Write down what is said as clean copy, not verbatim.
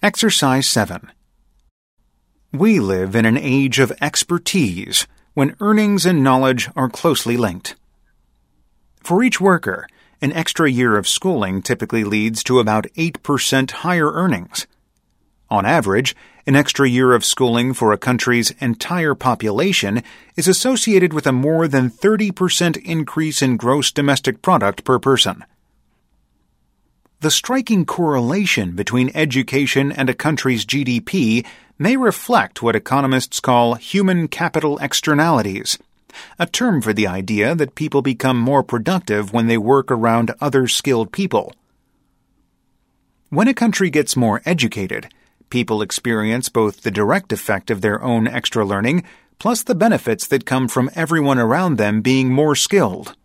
Exercise 7. We live in an age of expertise when earnings and knowledge are closely linked. For each worker, an extra year of schooling typically leads to about 8% higher earnings. On average, an extra year of schooling for a country's entire population is associated with a more than 30% increase in gross domestic product per person. The striking correlation between education and a country's GDP may reflect what economists call human capital externalities, a term for the idea that people become more productive when they work around other skilled people. When a country gets more educated, people experience both the direct effect of their own extra learning plus the benefits that come from everyone around them being more skilled.